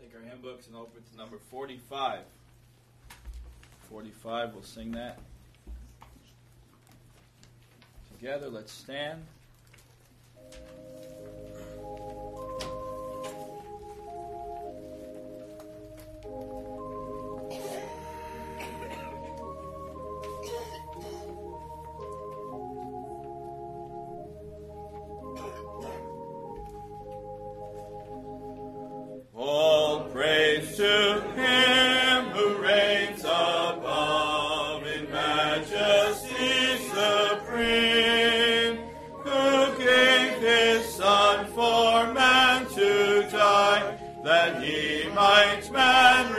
Take our hymn books and open to number 45. 45, we'll sing that. Together, let's stand. All praise to Him who reigns above in majesty supreme, who gave His Son for man to die, that He might man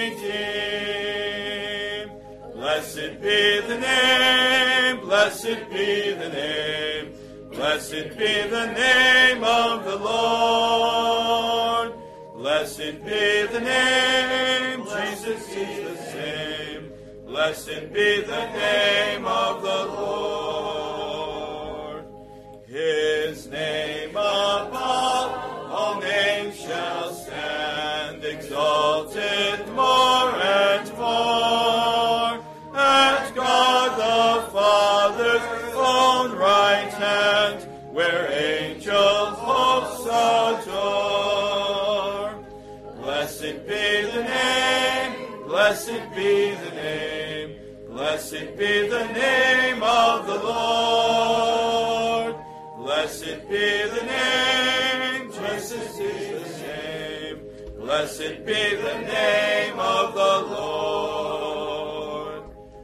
redeem. Blessed be the name, blessed be the name, blessed be the name of the Lord. Blessed be the name, Jesus is the same. Blessed be the name of the Lord. His name above all names shall stand, exalted more and more, at God the Father's own right hand, where angel hosts adore. Blessed be the name, blessed be the name, blessed be the name of the Lord. Blessed be the name, Jesus is the same. Blessed be the name of the Lord.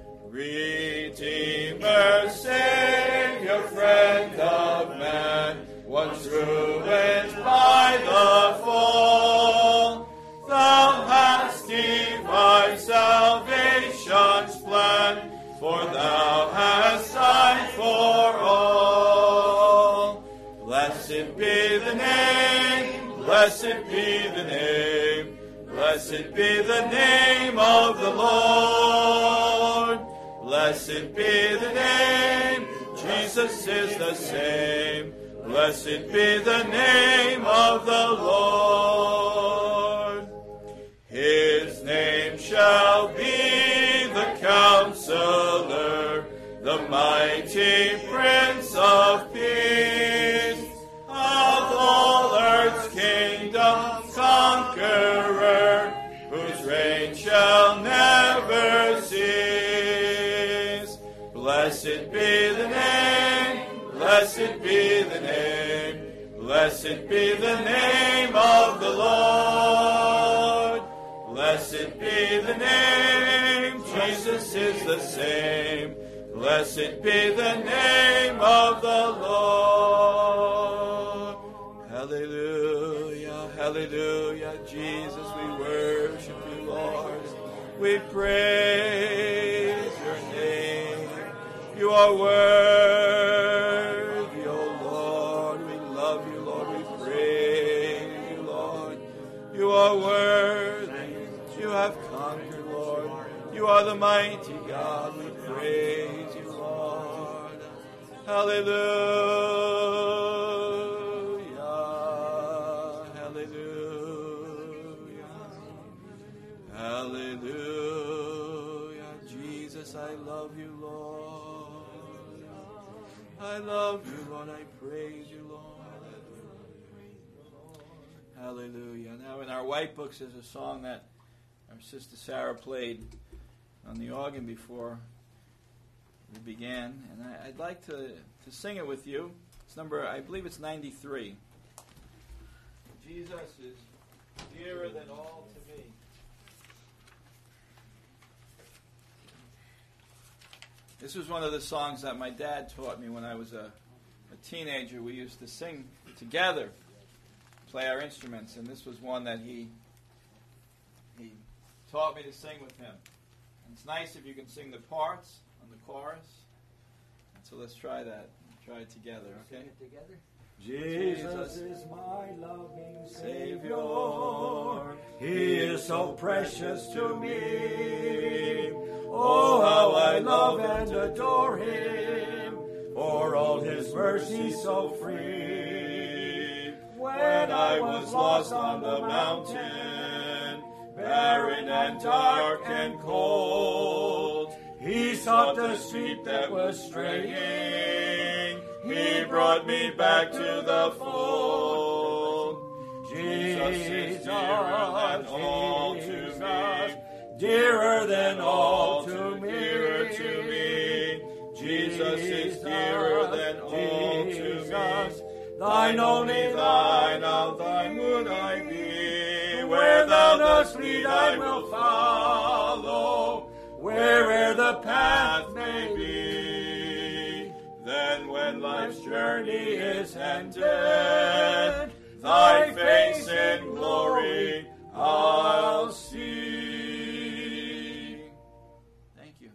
Redeemer, Savior, friend of man, once ruined by the fall, Thou hast devised salvation's plan, for Thou hast died for all. Blessed be the name, blessed be the name, blessed be the name of the Lord. Blessed be the name, Jesus is the same. Blessed be the name of the Lord. His name shall be the Counselor, the mighty Prince of Peace, of all earth's kingdom conqueror, whose reign shall never cease. Blessed be the name, blessed be the name, blessed be the name of the Lord. Blessed be the name, Jesus is the same. Blessed be the name of the Lord. Hallelujah, hallelujah, Jesus, we worship you, Lord. We praise your name. You are worthy, O Lord. We love you, Lord. We praise you, Lord. You are worthy. You have conquered, Lord. You are the mighty God. We praise you, Lord. Hallelujah. Hallelujah. Hallelujah. Jesus, I love you, Lord. I love you, Lord. I praise you, Lord. Hallelujah. Now, in our white books, there's a song that our sister Sarah played on the organ before we began, and I'd like to sing it with you. It's number, I believe it's 93. Jesus is dearer than all to me. This was one of the songs that my dad taught me when I was a teenager. We used to sing together, play our instruments, and this was one that he taught me to sing with him. And it's nice if you can sing the parts on the chorus. And so let's try that. Try it together, okay? Sing it together. Jesus is my loving Savior. He is so precious to me. Oh, how I love and adore Him, for all His mercy so free. When I was lost on the mountain, and dark and cold. He sought the sheep that was straying. He brought me back to the fold. Jesus is dearer than all to me. Dearer than all to me. Dearer to me. Jesus is dearer than all to me. Thine only, thine, of thine would I be. Where thou dost lead, I will follow. Where'er the path may be. Then when life's journey is ended, thy face in glory I'll see. Thank you.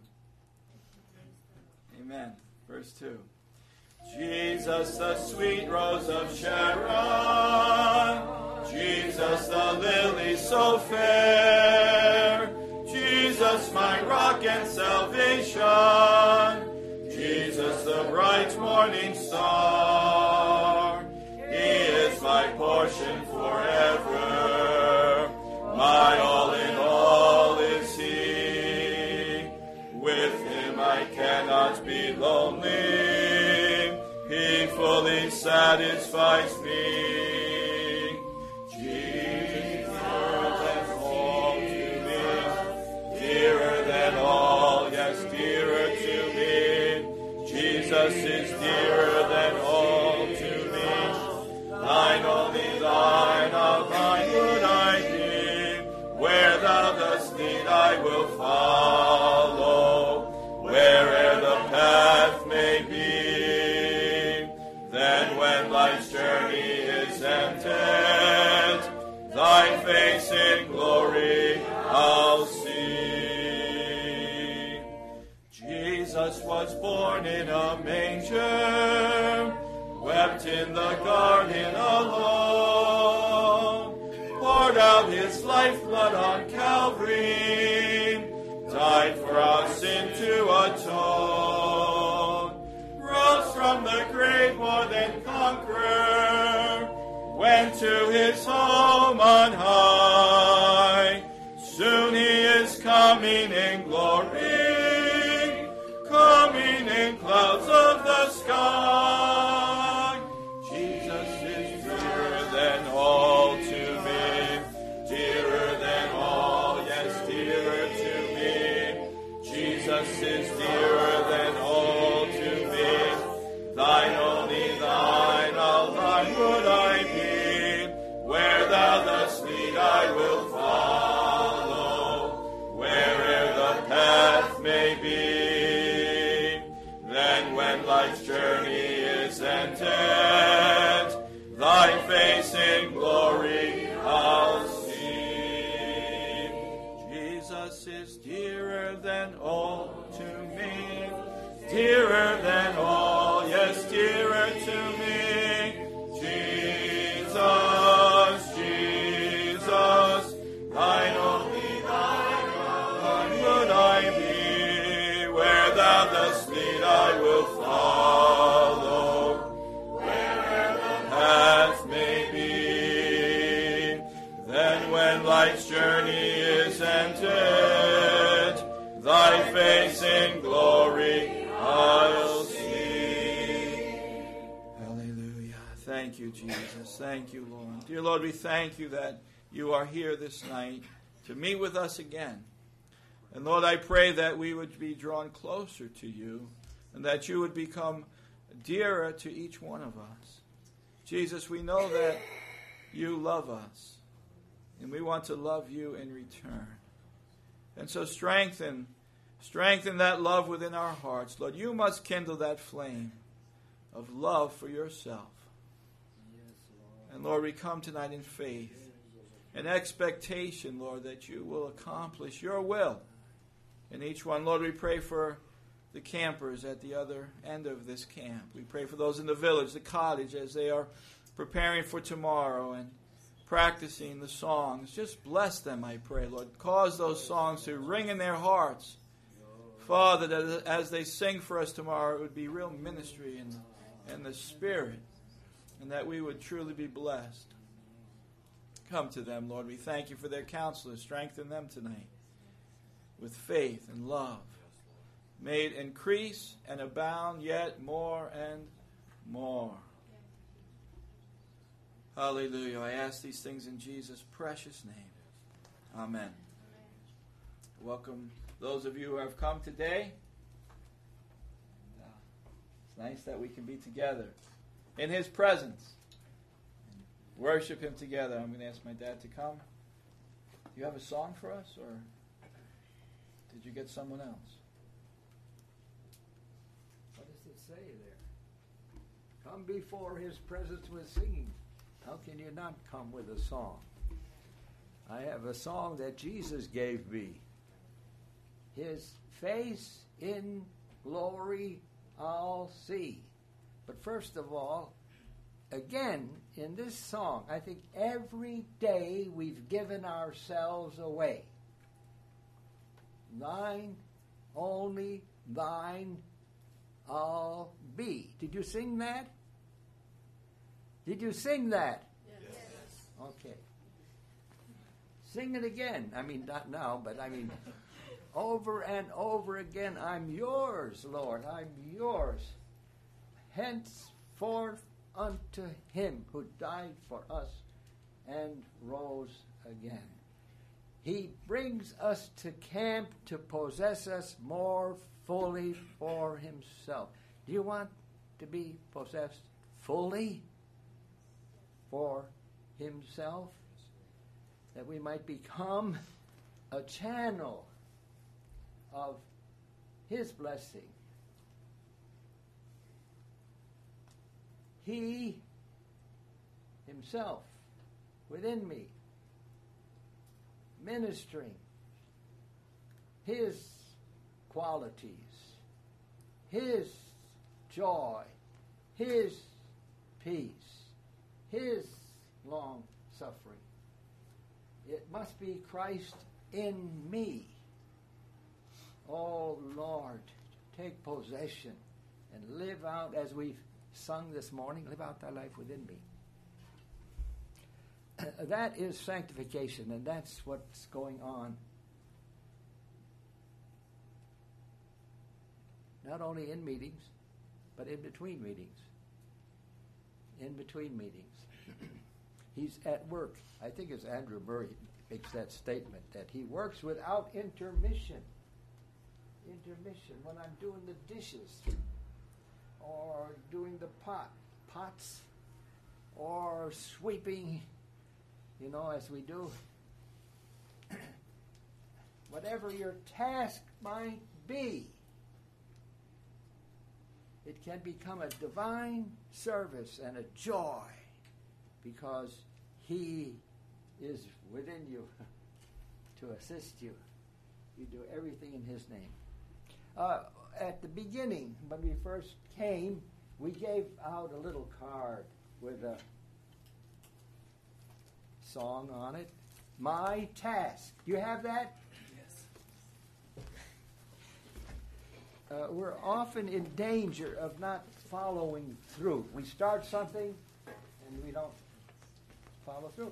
Amen. Verse 2. Jesus, the sweet rose of Sharon, Jesus, the lily so fair, Jesus, my rock and salvation, Jesus, the bright morning star, He is my portion forever, my all in all is He. With Him I cannot be lonely, He fully satisfies me. Jesus, all to me, dearer than all, yes, dearer to me. Jesus is dearer than all to me. Thine only, thine, of thine would I be. Where thou dost lead, I will follow. Where'er the path may be. Then when life's journey is ended, thy face in glory I'll see. Jesus was born in a manger, wept in the garden alone, poured out his lifeblood on Calvary, died for our sin to atone, rose from the grave more than conqueror, went to his home on high. Soon he is coming in glory, coming in clouds of the sky. Jesus is dearer than all to me, dearer than all, yes, dearer to me. Jesus is dearer than all to me. Thine only, thine, all thine would I be. Where thou dost lead, I will follow. Where'er the path may be. Then when life's journey is ended, thy face in glory I'll see. Jesus is dearer than all to me, dearer than all, yes, dearer to me. Jesus, Jesus, thine only, thine would I be. Where thou dost lead, I will follow. Where'er the path may be. Then when life's journey is ended, thy face in glory I'll see. Hallelujah. Thank you, Jesus. Thank you, Lord. Dear Lord, we thank you that you are here this night to meet with us again. And Lord, I pray that we would be drawn closer to you and that you would become dearer to each one of us. Jesus, we know that you love us and we want to love you in return. And so strengthen that love within our hearts. Lord, you must kindle that flame of love for yourself. And Lord, we come tonight in faith and expectation, Lord, that you will accomplish your will in each one. Lord, we pray for the campers at the other end of this camp. We pray for those in the village, the cottage, as they are preparing for tomorrow and practicing the songs. Just bless them, I pray, Lord. Cause those songs to ring in their hearts. Father, that as they sing for us tomorrow, it would be real ministry in the Spirit, and that we would truly be blessed. Come to them, Lord. We thank you for their counselors. Strengthen them tonight. with faith and love, may it increase and abound yet more and more. Hallelujah. I ask these things in Jesus' precious name. Amen. Welcome those of you who have come today. It's nice that we can be together in His presence and worship Him together. I'm going to ask my dad to come. Do you have a song for us, or did you get someone else? What does it say there? Come before His presence with singing. How can you not come with a song? I have a song that Jesus gave me. His face in glory I'll see. But first of all, again, in this song, I think every day we've given ourselves away. Thine, only thine I'll be. Did you sing that? Did you sing that? Yes. Okay. Sing it again. I mean, not now, but I mean, over and over again. I'm yours, Lord. I'm yours. Henceforth unto Him who died for us and rose again. He brings us to camp to possess us more fully for Himself. Do you want to be possessed fully for Himself? That we might become a channel of His blessing. He Himself within me, ministering His qualities, His joy, His peace, His long suffering. It must be Christ in me. Oh Lord, take possession and live out, as we've sung this morning, live out thy life within me. That is sanctification, and that's what's going on. Not only in meetings, but in between meetings. In between meetings. He's at work. I think it's Andrew Murray makes that statement, that he works without intermission. Intermission. When I'm doing the dishes, or doing the pots, or sweeping, as we do. Whatever your task might be, it can become a divine service and a joy, because He is within you to assist you. You do everything in His name. At the beginning, when we first came, we gave out a little card with a song on it. My task. Do you have that? Yes. We're often in danger of not following through. We start something and we don't follow through.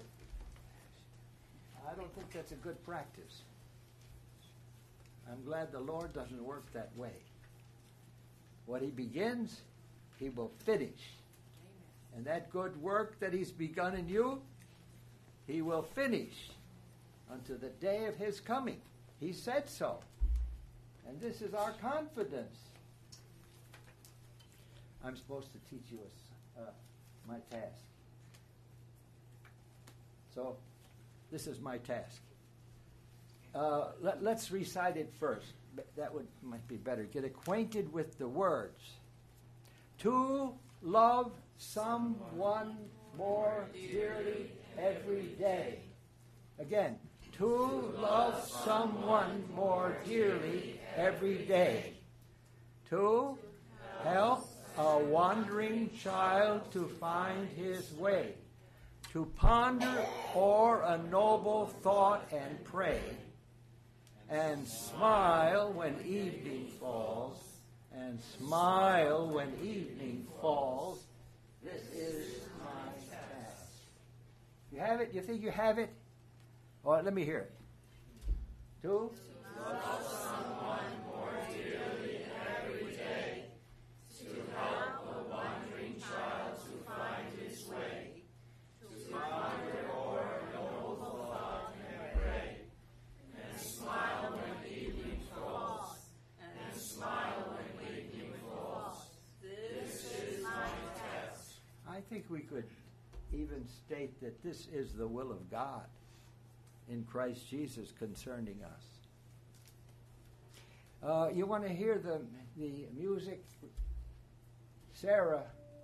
I don't think that's a good practice. I'm glad the Lord doesn't work that way. What He begins, He will finish. Amen. And that good work that He's begun in you, He will finish unto the day of His coming. He said so. And this is our confidence. I'm supposed to teach you my task. So, this is my task. Let's recite it first. That might be better. Get acquainted with the words. To love someone more dearly every day. Again. To love someone more dearly every day. To help a wandering child to find his way. To ponder o'er a noble thought and pray. And smile when evening falls. And smile when evening falls. This is my task. You have it? You think you have it? All right, let me hear it. To love think we could even state that this is the will of God in Christ Jesus concerning us. You want to hear the music? Sarah.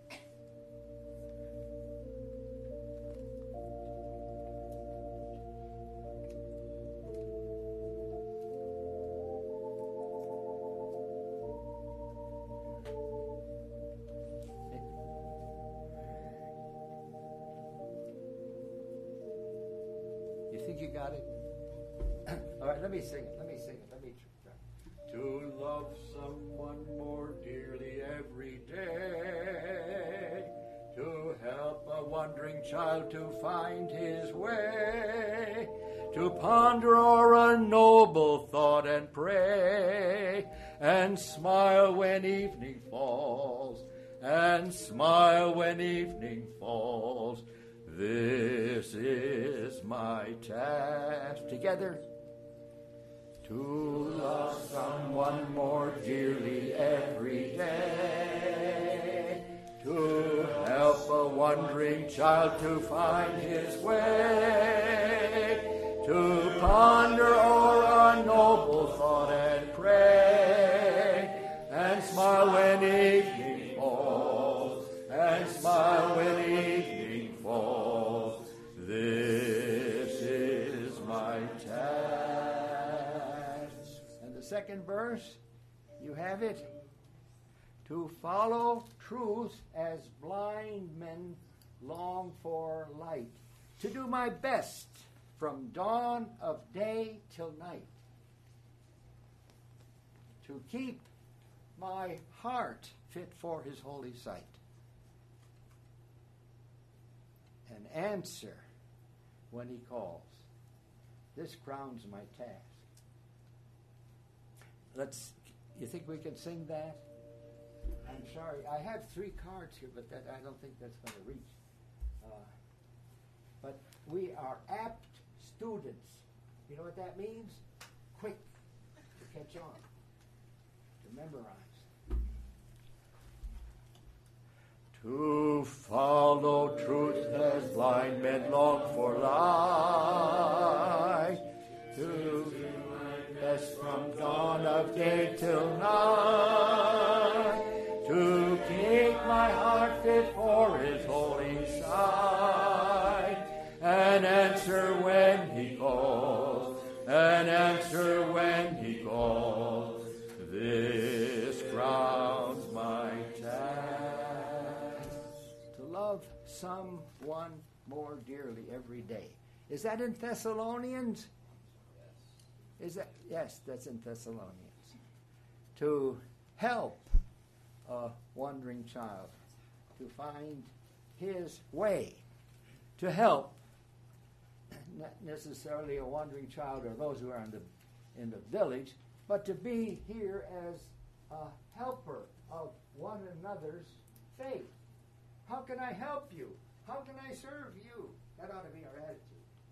You think you got it? All right, let me sing it. Let me try. To love someone more dearly every day, to help a wandering child to find his way, to ponder o'er a noble thought and pray, and smile when evening falls, and smile when evening falls. This is my task. Together. To love someone more dearly every day, to help a wandering child to find his way, to ponder o'er a noble thought and pray, and smile when evening falls, and smile when evening falls. This is my task. Second verse, you have it. To follow truth as blind men long for light. To do my best from dawn of day till night. To keep my heart fit for his holy sight. And answer when he calls. This crowns my task. You think we can sing that? I'm sorry, I have 3 cards here, but I don't think that's going to reach. But we are apt students. You know what that means? Quick to catch on, to memorize. To follow truth as blind men long for light. To best from dawn of day till night, to keep my heart fit for his holy sight, and answer when he calls, and answer when he calls. This crowns my task. To love someone more dearly every day. Is that in Thessalonians? Is that? Yes, that's in Thessalonians. To help a wandering child to find his way. To help, not necessarily a wandering child or those who are in the village, but to be here as a helper of one another's faith. How can I help you? How can I serve you? That ought to be our attitude.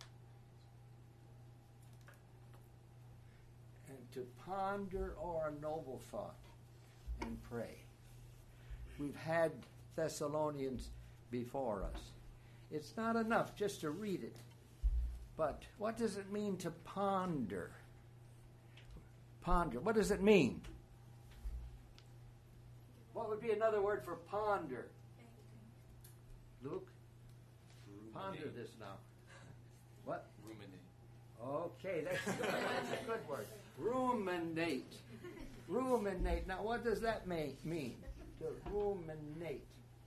And to ponder o'er a noble thought and pray. We've had Thessalonians before us. It's not enough just to read it. But what does it mean to ponder? Ponder. What does it mean? What would be another word for ponder? Luke? Ponder this now. What? Ruminate. Okay, that's good. That's a good word. Ruminate. Ruminate. Now, what does that mean? To ruminate.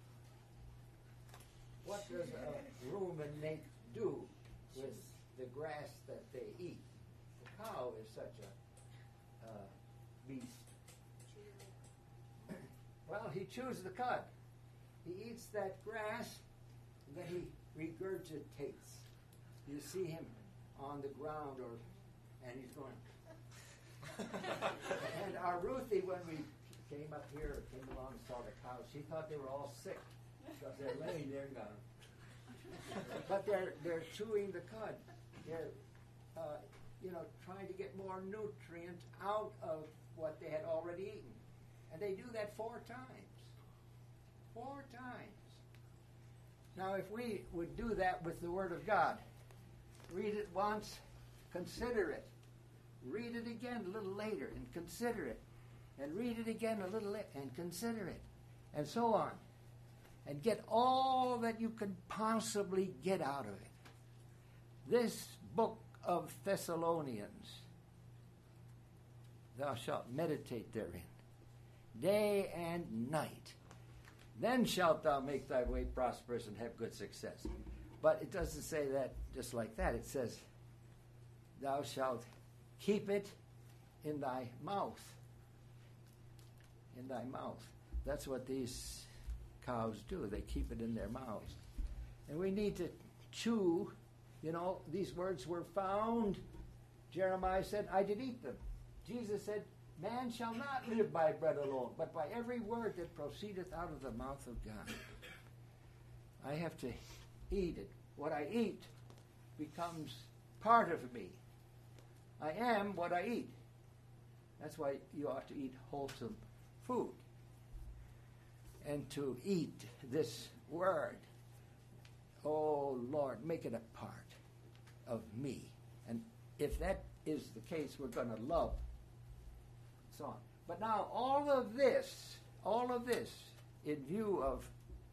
What does a ruminate do with the grass that they eat? The cow is such a beast. Well, he chews the cud. He eats that grass, and then he regurgitates. You see him on the ground, and he's going. And our Ruthie, when we came up here, came along and saw the cows, she thought they were all sick because they're laying there gone. But they're chewing the cud. They're trying to get more nutrient out of what they had already eaten. And they do that 4 times. 4 times. Now, if we would do that with the Word of God, read it once, consider it. Read it again a little later and consider it. And read it again a little later and consider it. And so on. And get all that you can possibly get out of it. This book of Thessalonians, thou shalt meditate therein, day and night. Then shalt thou make thy way prosperous and have good success. But it doesn't say that just like that. It says, thou shalt keep it in thy mouth. In thy mouth. That's what these cows do. They keep it in their mouths. And we need to chew. You know, these words were found. Jeremiah said, I did eat them. Jesus said, man shall not live by bread alone, but by every word that proceedeth out of the mouth of God. I have to eat it. What I eat becomes part of me. I am what I eat. That's why you ought to eat wholesome food. And to eat this word, oh Lord, make it a part of me. And if that is the case, we're going to love. So on. But now all of this, in view of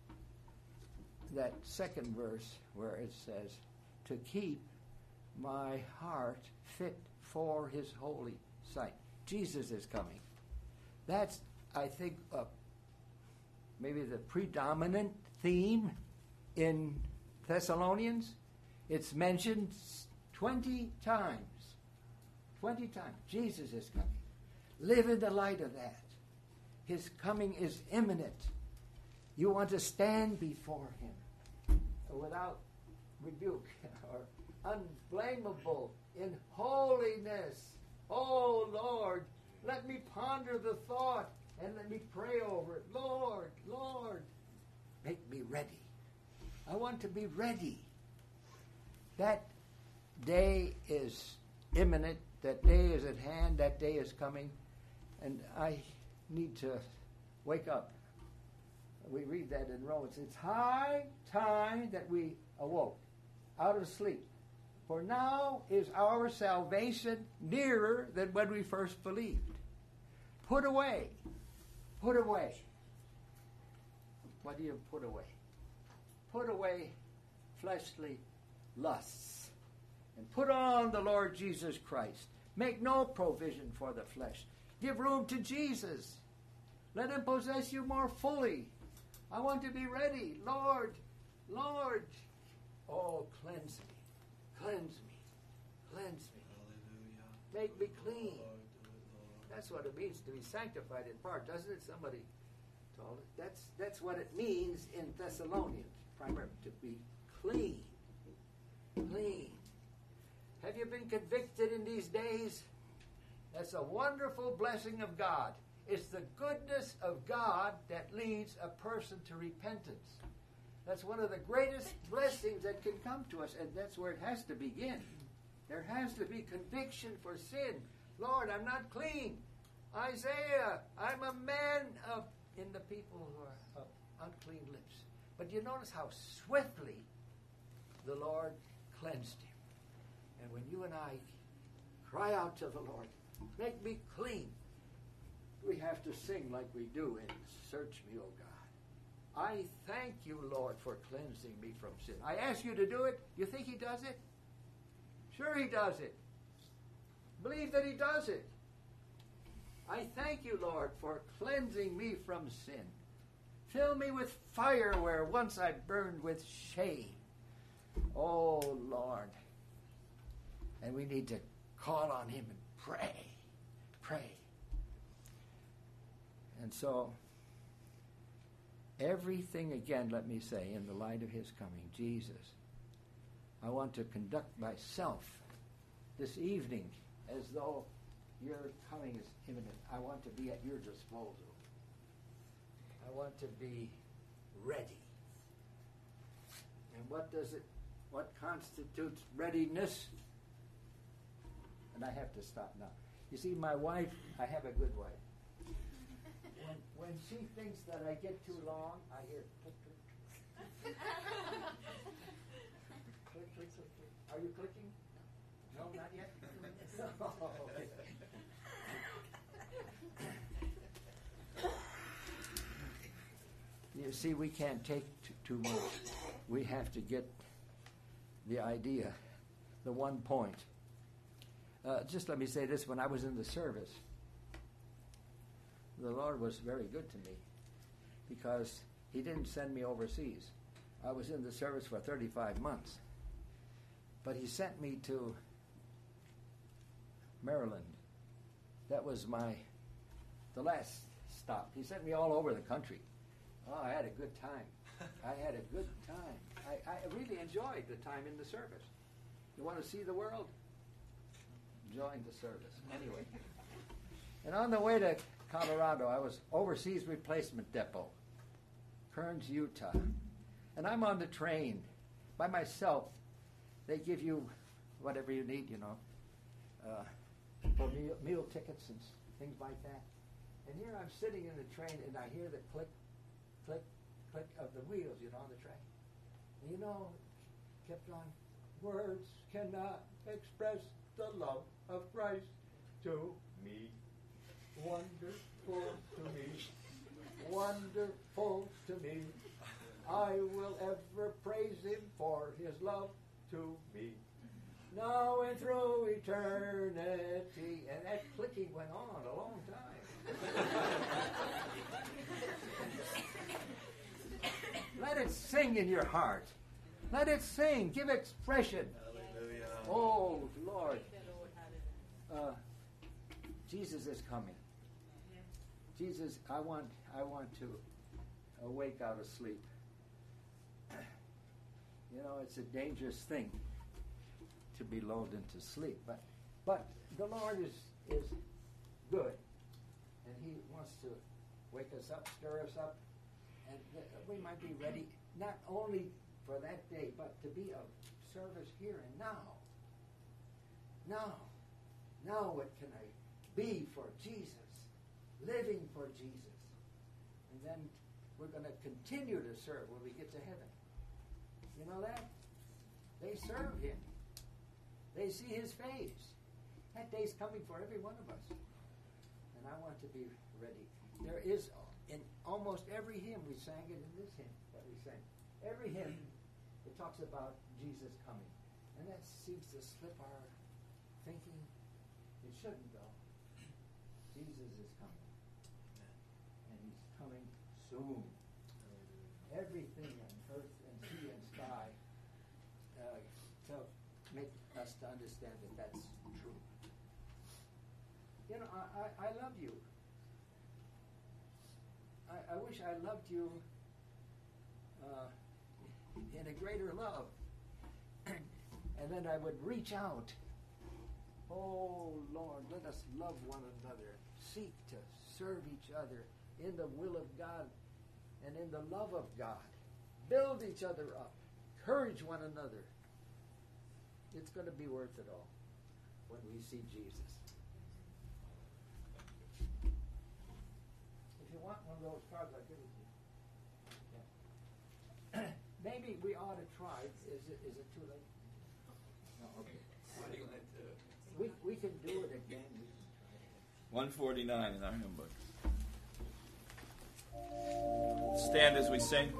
that second verse where it says, to keep my heart fit for his holy sight. Jesus is coming. That's, I think, maybe the predominant theme in Thessalonians. It's mentioned 20 times. 20 times. Jesus is coming. Live in the light of that. His coming is imminent. You want to stand before him without rebuke or unblameable in holiness. Oh Lord, let me ponder the thought and let me pray over it. Lord, Lord, make me ready. I want to be ready. That day is imminent. That day is at hand. That day is coming. And I need to wake up. We read that in Romans. It's high time that we awoke out of sleep. For now is our salvation nearer than when we first believed. Put away. Put away. What do you put away? Put away fleshly lusts. And put on the Lord Jesus Christ. Make no provision for the flesh. Give room to Jesus. Let him possess you more fully. I want to be ready. Lord, Lord. Oh, cleanse me. Cleanse me. Cleanse me. Hallelujah. Make me clean. Lord, do it, Lord. That's what it means to be sanctified in part, doesn't it? Somebody told it. That's what it means in Thessalonians, primarily, to be clean. Clean. Have you been convicted in these days? That's a wonderful blessing of God. It's the goodness of God that leads a person to repentance. That's one of the greatest blessings that can come to us, and that's where it has to begin. There has to be conviction for sin. Lord, I'm not clean. Isaiah, I'm a man in the people who are of unclean lips. But you notice how swiftly the Lord cleansed him. And when you and I cry out to the Lord, make me clean, we have to sing like we do in Search Me, O God. I thank you, Lord, for cleansing me from sin. I ask you to do it. You think he does it? Sure he does it. Believe that he does it. I thank you, Lord, for cleansing me from sin. Fill me with fire where once I burned with shame. Oh, Lord. And we need to call on him and pray. Pray. And so, everything, again, let me say, in the light of his coming, Jesus, I want to conduct myself this evening as though your coming is imminent. I want to be at your disposal. I want to be ready. And what constitutes readiness? And I have to stop now. You see, my wife, I have a good wife. When she thinks that I get too long, I hear, Click, click, click, click. Are you clicking? No, not yet? Okay. You see, we can't take too much. We have to get the idea, the one point. Just let me say this. When I was in the service, the Lord was very good to me because he didn't send me overseas. I was in the service for 35 months. But he sent me to Maryland. That was the last stop. He sent me all over the country. Oh, I had a good time. I had a good time. I really enjoyed the time in the service. You want to see the world? Join the service. Anyway. And on the way to Colorado, I was Overseas Replacement Depot, Kearns, Utah. And I'm on the train by myself. They give you whatever you need, for meal tickets and things like that. And here I'm sitting in the train, and I hear the click, click, click of the wheels, on the train. And kept on. Words cannot express the love of Christ to me. Wonderful to me. Wonderful to me. I will ever praise him for his love to me. Now and through eternity. And that clicking went on a long time. Let it sing in your heart. Let it sing. Give expression. Hallelujah. Oh, Lord. Jesus is coming. Jesus, I want to awake out of sleep. It's a dangerous thing to be lulled into sleep. But the Lord is good. And he wants to wake us up, stir us up, and we might be ready not only for that day, but to be of service here and now. Now what can I be for Jesus? Living for Jesus. And then we're going to continue to serve when we get to heaven. You know that? They serve him. They see his face. That day's coming for every one of us. And I want to be ready. There is, in almost every hymn, we sang it in this hymn that we sang. Every hymn, it talks about Jesus coming. And that seems to slip our thinking. It shouldn't, though. Jesus is coming. And he's coming soon. Everything on earth and sea and sky to make us to understand that that's true. I love you. I wish I loved you in a greater love. And then I would reach out. Oh, Lord, let us love one another. Seek to serve each other in the will of God and in the love of God. Build each other up. Encourage one another. It's going to be worth it all when we see Jesus. If you want one of those cards, I'll give it to you. Yeah. Maybe we ought to try. Is it too late? No, okay. What do you want to do? We can do it again. 149 in our hymn book. Stand as we sing.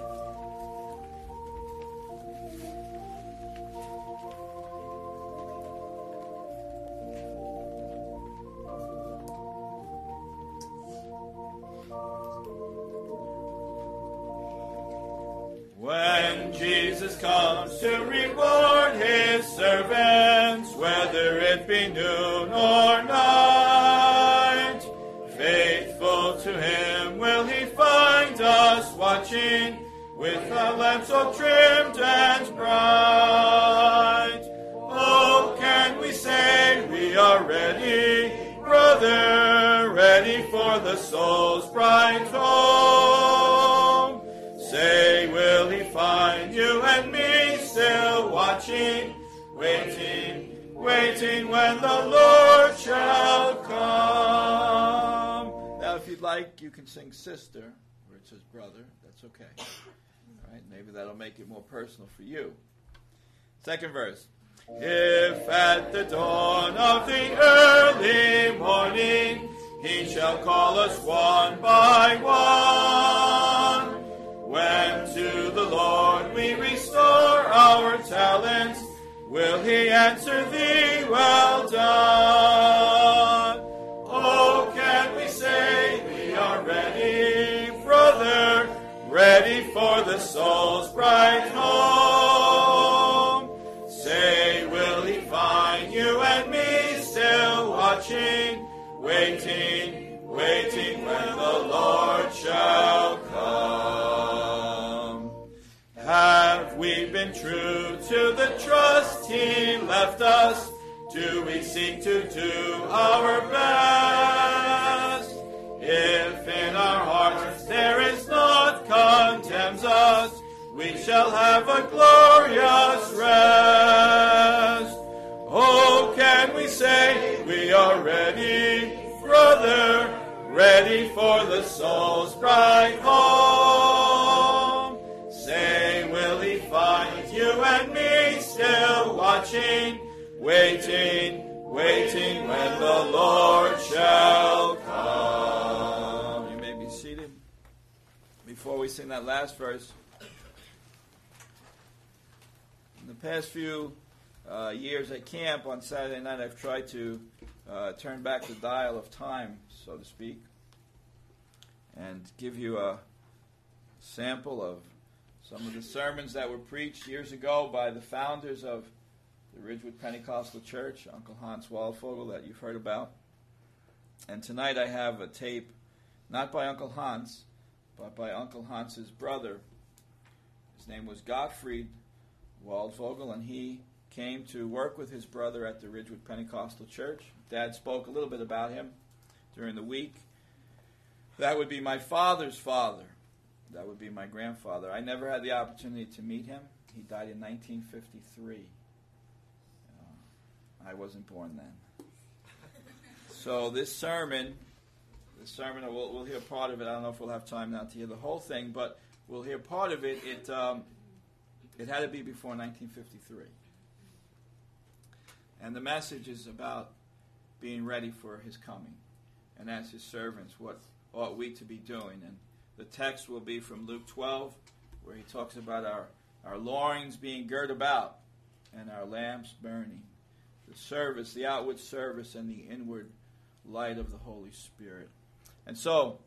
When Jesus comes to reward his servants, whether it be noon or night, faithful to him will he find us watching, with our lamps all trimmed and bright. Oh, can we say we are ready, brother, ready for the soul's bright home? Say, will he find you and me still watching, waiting when the Lord shall come? Now, if you'd like, you can sing sister, where it says brother. That's okay. All Right? Maybe that'll make it more personal for you. Second verse. If at the dawn of the early morning he shall call us one by one, when to the Lord we restore our talents, will he answer thee, well done? Oh, can we say we are ready, brother, ready for the soul's bright home? Say, will he find you and me still watching, waiting, waiting when the Lord shall come? Have we been true to the trust he left us? Do we seek to do our best? If in our hearts there is naught condemns us, we shall have a glorious rest. Oh, can we say we are ready, brother, ready for the soul's bright home? Say, will he find you and me still watching, waiting, waiting when the Lord shall come? You may be seated. Before we sing that last verse, in the past few years at camp on Saturday night, I've tried to turn back the dial of time, so to speak, and give you a sample of some of the sermons that were preached years ago by the founders of the Ridgewood Pentecostal Church, Uncle Hans Waldvogel, that you've heard about. And tonight I have a tape, not by Uncle Hans, but by Uncle Hans's brother. His name was Gottfried Waldvogel, and he came to work with his brother at the Ridgewood Pentecostal Church. Dad spoke a little bit about him during the week. That would be my father's father. That would be my grandfather. I never had the opportunity to meet him. He died in 1953. I wasn't born then. So this sermon, we'll hear part of it. I don't know if we'll have time now to hear the whole thing, but we'll hear part of it. It had to be before 1953. And the message is about being ready for his coming. And as his servants, what ought we to be doing? And the text will be from Luke 12, where he talks about our loins being girt about and our lamps burning. The service, the outward service, and the inward light of the Holy Spirit. And so,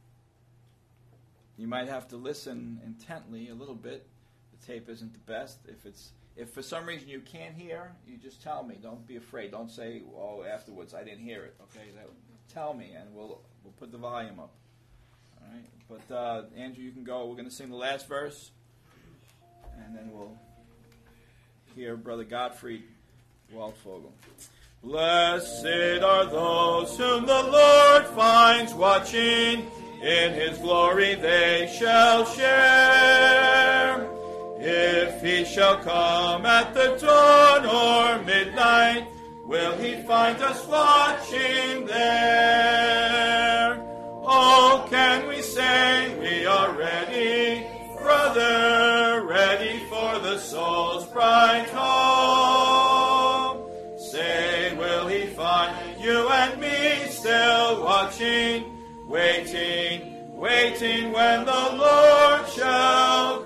you might have to listen intently a little bit. The tape isn't the best. If for some reason you can't hear, you just tell me. Don't be afraid. Don't say, "Oh, afterwards I didn't hear it." Okay, tell me, and we'll put the volume up. All right. But Andrew, you can go. We're going to sing the last verse, and then we'll hear Brother Gottfried Waldvogel. Blessed are those whom the Lord finds watching. In his glory they shall share. If he shall come at the dawn or midnight, will he find us watching there? Oh, can we say we are ready, brother, ready for the soul's bright home? Say, will he find you and me still watching, waiting, waiting when the Lord shall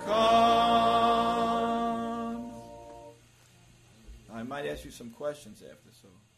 come? I might ask you some questions after, so